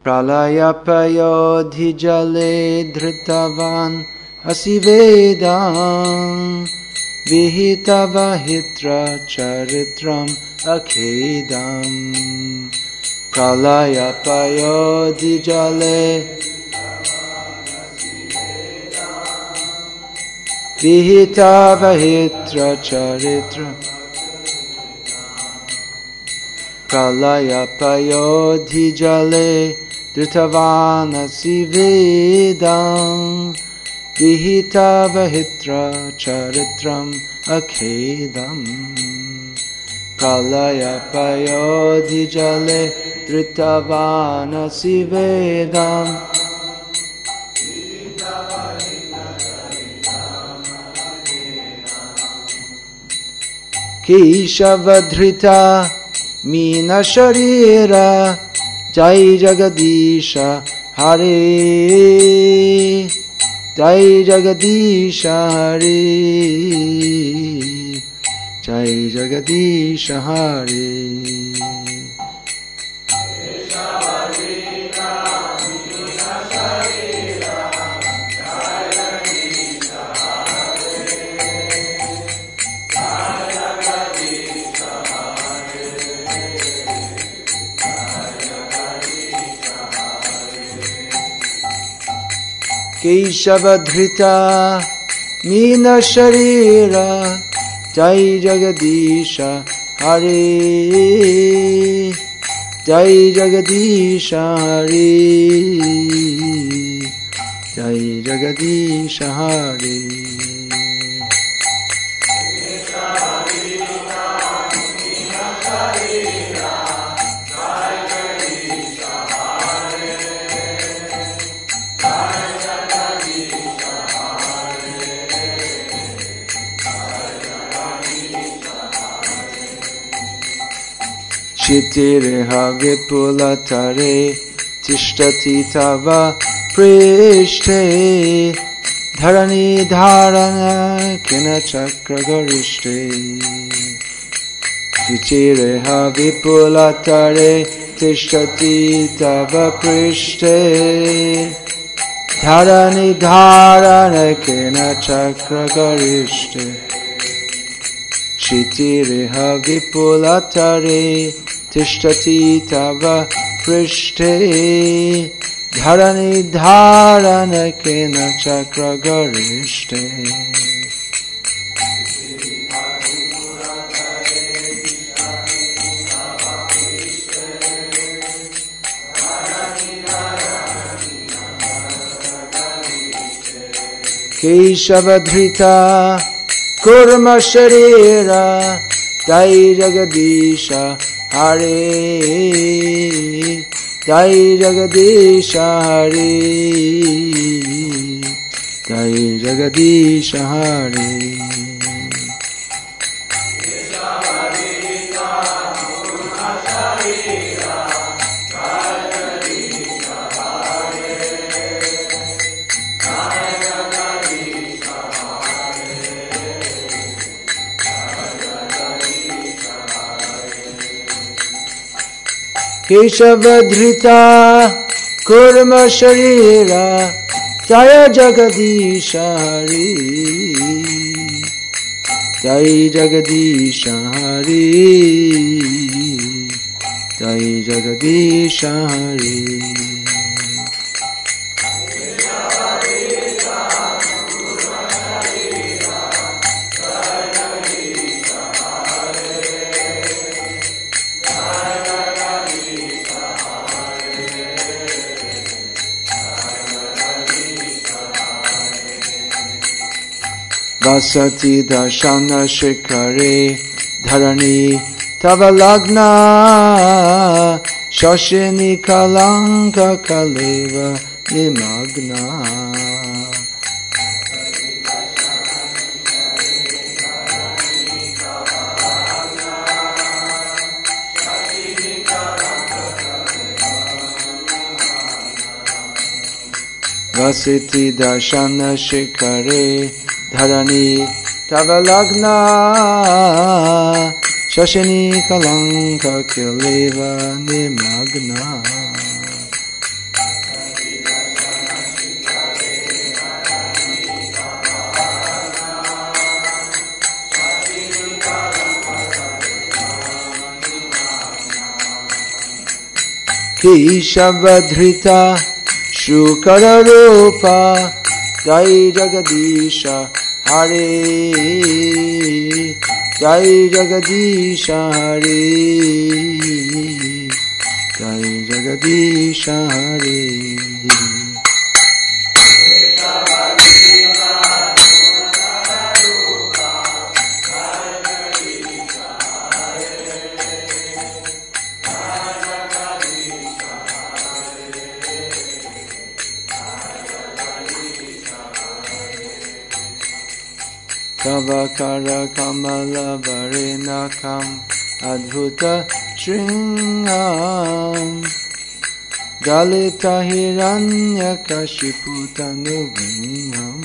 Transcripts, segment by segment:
Pralayapayodhijale dhritavan asivedam Vihitavahitra charitram akhedam Pralayapayodhijale Vihitavahitra charitram Pralayapayodhijale Dhritavanasi vedam Vihitavahitra charitram akhedam Pralayapayodhijale Dhritavanasi vedam Keshavadhrita Meena Sharira Jai Jagadisha Hare Jai Jagadisha Hare Jai Jagadisha Hare Keshavadhrita Meena Sharira Jai Jagadisha Hare Jai Jagadisha Hare Jai Jagadisha Hare Shitireha vipulatare tishtati tava prishte dharani dharana kina chakra garishte Shitireha vipulatare tishtati tava prishte dharani dharana kina chakra garishte Shitireha vipulatare Tishtati tava prishte dharani dharana kena chakra garishte Keshavadhrita Kurma Sharira Jai Jagadisha Hare Jai Jagadisha Hare Jai Jagadisha Hare Keshavadhrita Kurma Sharira Jaya Jagadisha Hare Jai Jagadisha Hare Jai Jagadisha Hare Vasati Darshana Shikare Dharani Tavalagna Shashini Kalanka Kaleva Nimagna Vasiti Darshana Shikare Dharani Tavalagna Shashini Kalanka Kileva Nimagna Keshavadhrita Shukara Rupa Jai Jagadisha Hare Jai Jagadisha Hare Jai Jagadisha Hare Kavakara Kamala Varenakam Adhuta Shringam Dalita Hiranya Kashiputanubhinam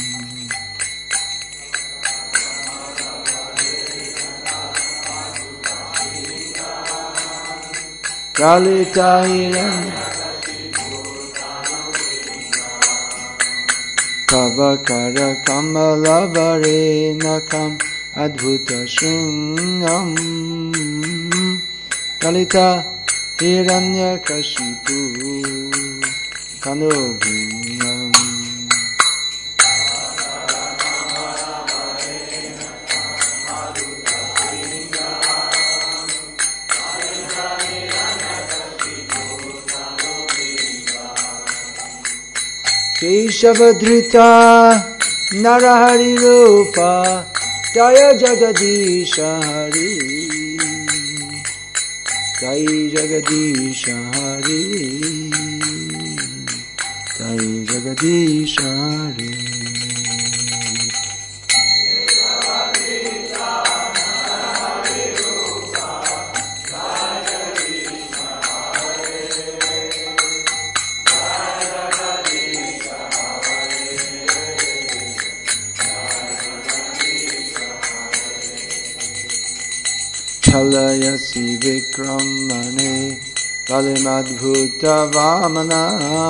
Dalita Hiranya Kavakara Kamala Varenakam Adbhuta Shringam Kalita Hiranya Kashipu Tanubhinam Keshavadhrita Narahari Rupa Jaya Jagadisha Hari Jai Jagadisha Hari Jai Jagadisha Hari Chalayasi Vikramane Kalimadbhuta Vamana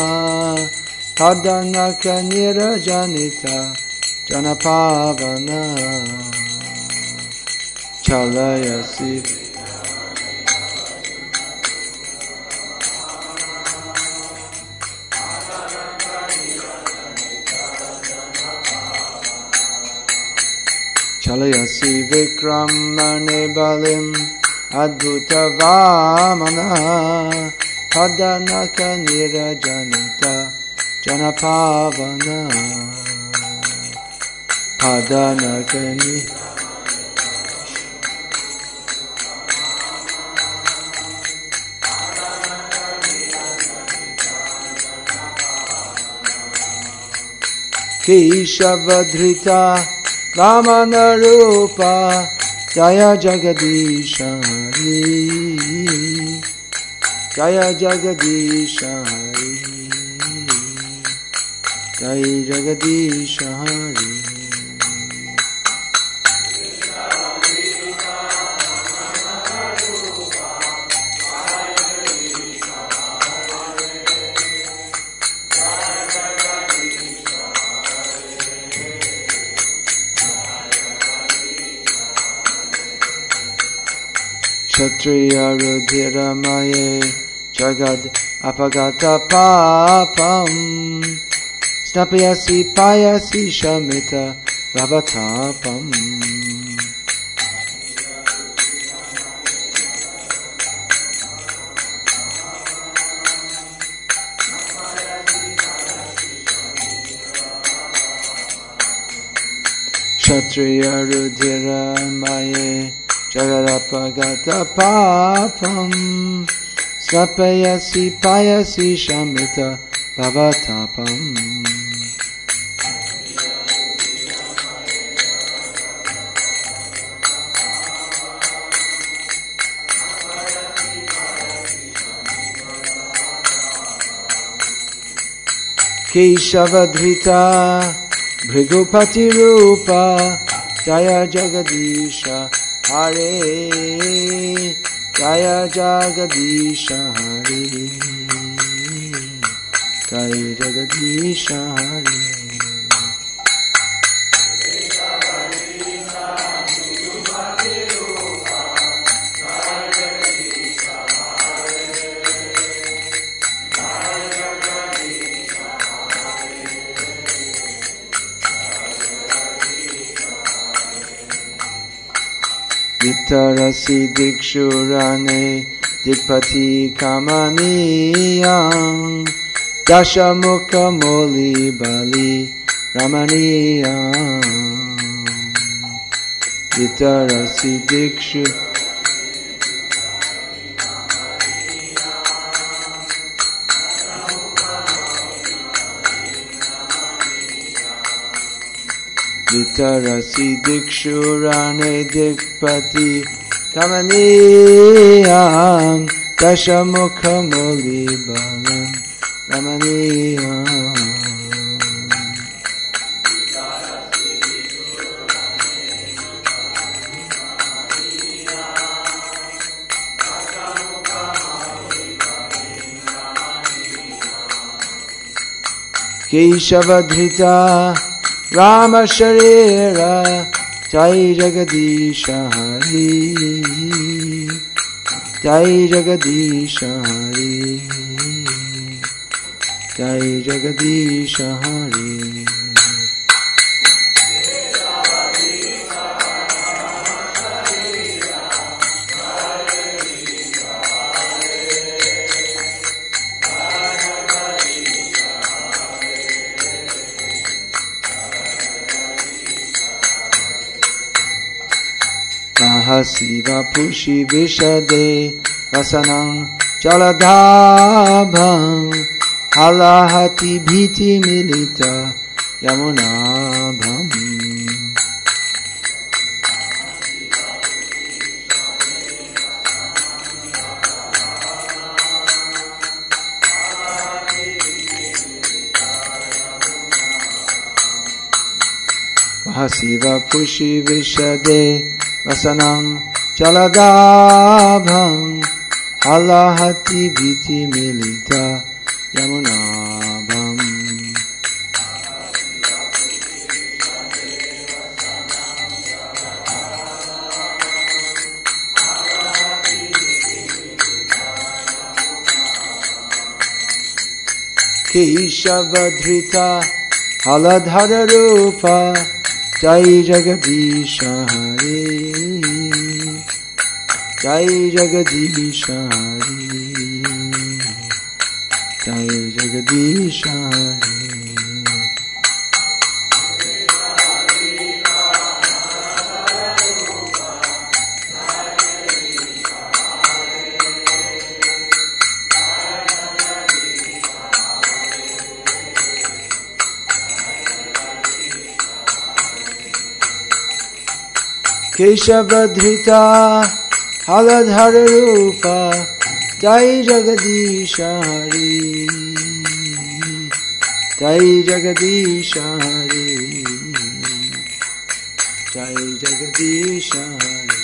Padanaka Nirajanita Janapavana Chalayasi Chalayasi Vikramane Balim Adbhuta Vamana Padanaka Nirajanita Janapavana Padanaka Keshavadhrita Vamana Rupa Jaya Jagadisha Hari Jaya Jagadisha Hari Jaya Jagadisha Hari Kshatriya Rudhira Maye Jagad Apagata Papam Snapayasi Payasi Shamita Vavatapam Kshatriya Rudhira Maye Jagadapagata Papam Snapayasi Payasi Shamita Vavatapam Keshavadhrita Bhrigupati Rupa Jaya Jagadisha Hare Jaya Jagadisha Hare Jaya Jagadisha Hare Vitarasi Dikshurane Dikpati Kamaniyam Dashamukha Moli Bali Ramaniyam Vitarasi Dikshu Vitarasi Dikshurane Dikpati Kamaniyam Dashamukha Moli Balam Ramaniyam Keshavadhrita Rama Sharira Jai Jagadisha Hari Jai Jagadisha Hari Jai Jagadisha Hari Mahasiva Pushi Vishade Vasanam Jaladabham Halahati Bhiti Milita Yamunabham Mahasiva Pushi Vishade Vasanam Jaladabham Halahati Bhiti Milita Yamunabham Keshavadhrita Haladhara Rupa Jai Jagadisha Hari Jai Jagadisha Hari Jai Jagadisha Hari Keshavadhrita Haladhara Rupa Jai Jagadisha Hari Jai Jagadisha Hari Jai Jagadisha Hari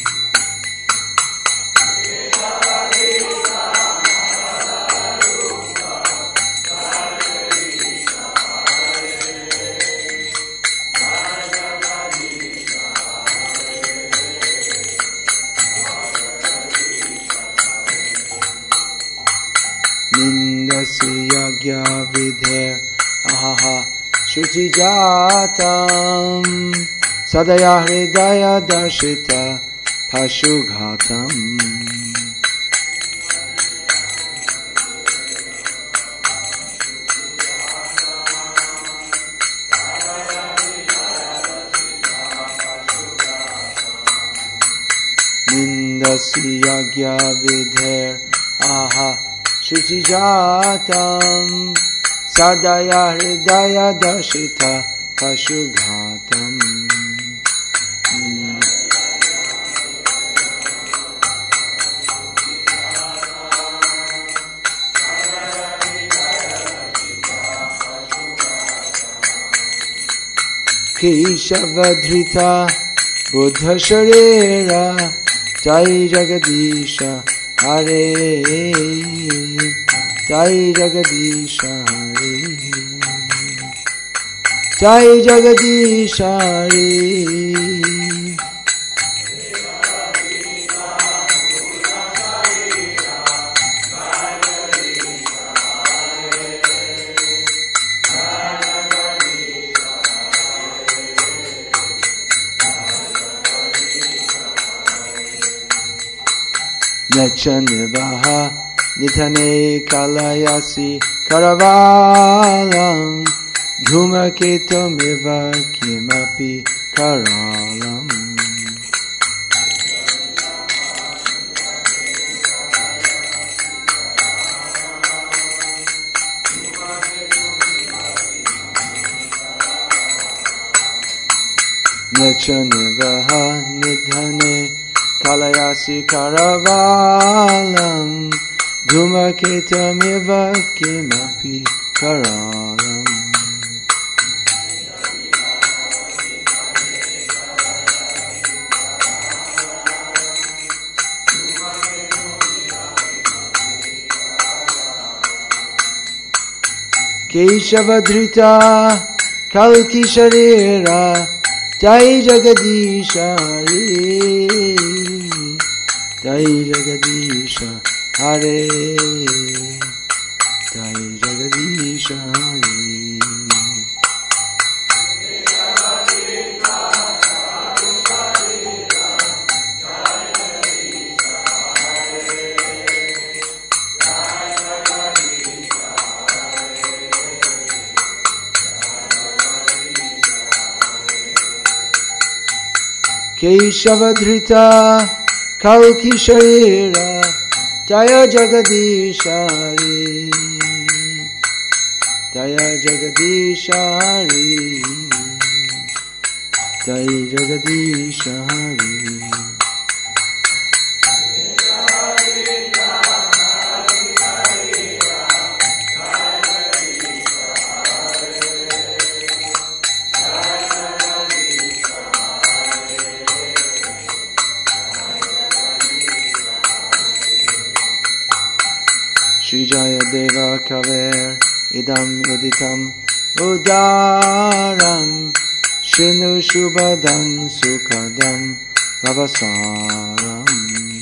Yagya vidher ahaha shuchi jatam sadaya hridaya darshita pashughatam Nindasi yagya vidher aha Shuchi Jatam Sadaya Hridaya Darshita Pashughatam Keshavadhrita Buddha Sharira Jai Jagadisha Hare Jai Jagadisha Hare Jai Jagadisha Hare Nachanivaha nithane kalayasi karavalam Dhumaketomiva kimapi karalam Nachanivaha nithane kalayasi karavalam Dhumaketomiva kimapi karalam Keshavadhrita Kalki Sharira Jai Jagadisha Hare Jai Jagadisha Hare Jai Jagadisha Hare Keshavadhrita Kalki Sharira Jaya Jagadisha Hare Jaya Jagadisha Hare Jaya Jagadisha Hare Shri Jaya Deva Kaver Idam Uditam Udaram Shinu Shubhadam Sukhadam Vavasaram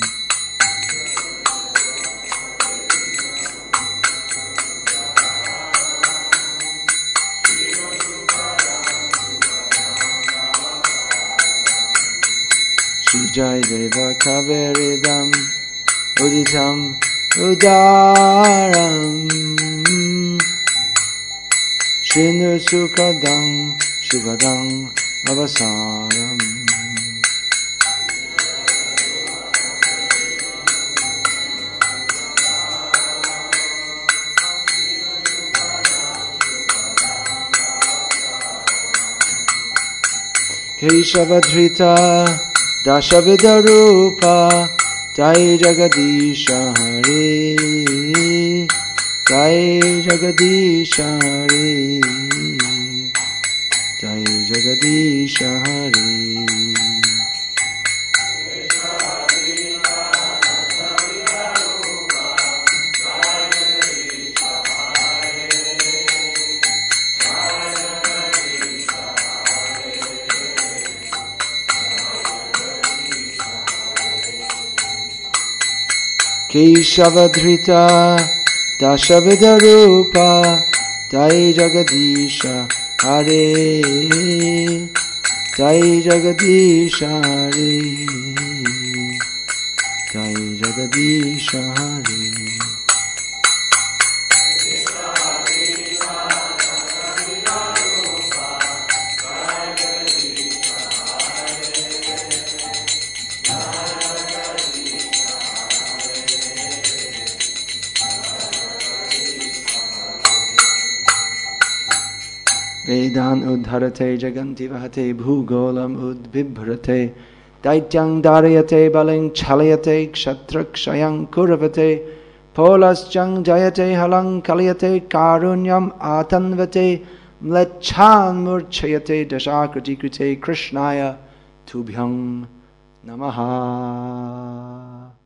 Shri Jaya Deva Kaver Idam Uditam Udaram Shinu Sukhadam Shubhadam Avasaram Keshavadhrita Dashavidarupa Jai Jagadisha Hare Jai Jagadisha Hare Jai Jagadisha Hare Keshavadhrita Dashavidarupa Jai Jagadisha Hare Jai Jagadisha Hare Jai Jagadisha Hare Vedan udharate jaganti vahate bhugolam udbibhrate Daityang darayate baling chalayate kshatrakshyang kuravate Polaschang jayate halang kalyate karunyam atanvate Mlechan murchayate dashakriti krite krishnaya tubhyang namaha